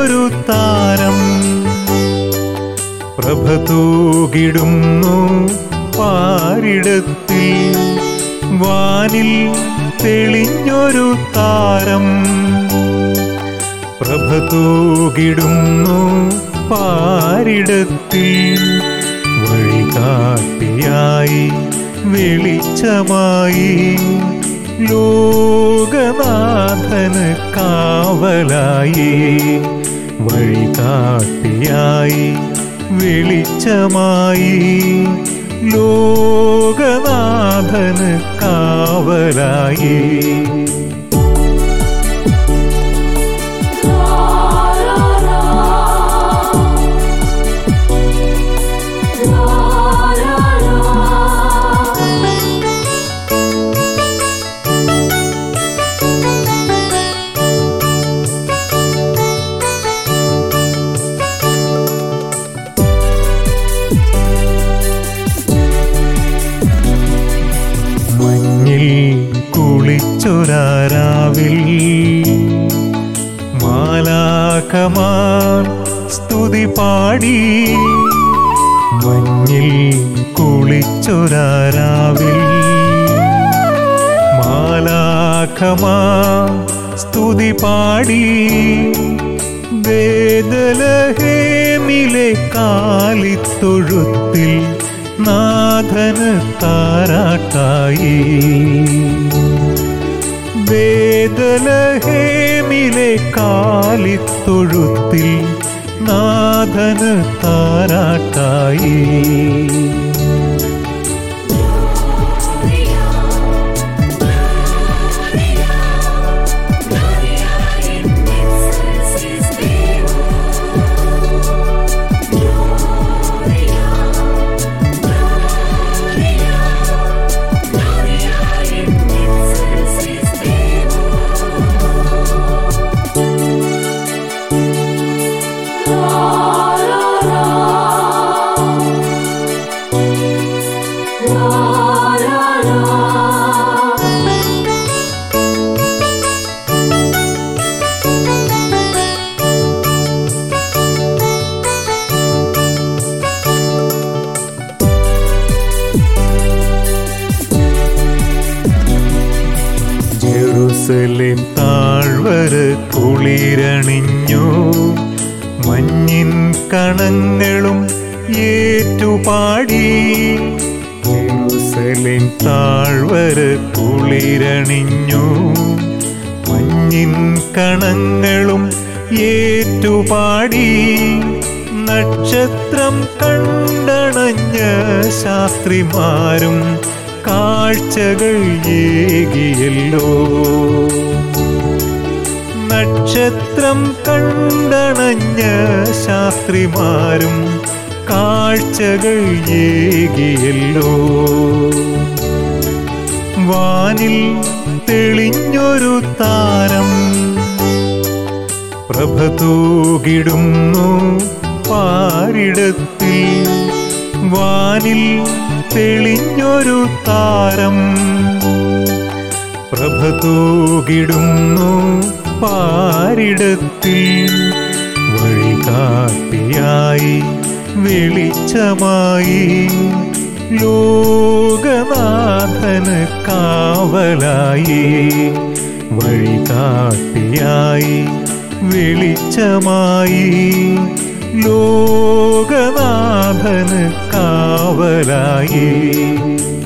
തെളിഞ്ഞൊരു താരം പ്രഭ തൂകിടുന്നു പാരിടത്തിൽ. വാനിൽ തെളിഞ്ഞൊരു താരം പ്രഭ തൂകിടുന്നു പാരിടത്തിൽ. വഴികാട്ടിയായി വെളിച്ചമായി ലോകനാഥന് കാവലായി. വഴികാട്ടിയായി വെളിച്ചമായി ലോകനാഥന് കാവലായി. കുളിച്ചൊരാരാവിൽ മാലാഖമാർ സ്തുതി പാടി. മഞ്ഞിൽ കുളിച്ചൊരാരാവിൽ മാലാഖമാർ സ്തുതി പാടി. ബേദലഹേമിലെ കാലിത്തൊഴുത്തിൽ നാഥന് താരാട്ടായി. ബേദലഹേമിലെ കാലിത്തൊഴുത്തിൽ നാഥന് താരാട്ടായി. ജെറുസലേം താഴ്വര കുളിരണിഞ്ഞു. മഞ്ഞിൻ കണങ്ങളും ഏറ്റുപാടി. ജെറുസലേം താഴ്വര കുളിരണിഞ്ഞു. മഞ്ഞിൻ കണങ്ങളും ഏറ്റുപാടി. നക്ഷത്രം കണ്ടണഞ്ഞ ശാസ്ത്രിമാരും കാഴ്ചകൾ ഏകിയല്ലോ. നക്ഷത്രം കണ്ടണഞ്ഞ ശാസ്ത്രിമാരും കാഴ്ചകൾ ഏകിയല്ലോ. വാനിൽ തെളിഞ്ഞൊരു താരം പ്രഭ തൂകിടുന്നു പാരിടത്തിൽ. വാനിൽ തെളിഞ്ഞൊരു താരം പ്രഭ തൂകിടുന്നു പാരിടത്തിൽ. വഴികാട്ടിയായി വെളിച്ചമായി ലോകനാഥന് കാവലായി. വഴികാട്ടിയായി വെളിച്ചമായി ലോകനാഥന് കാവലായി.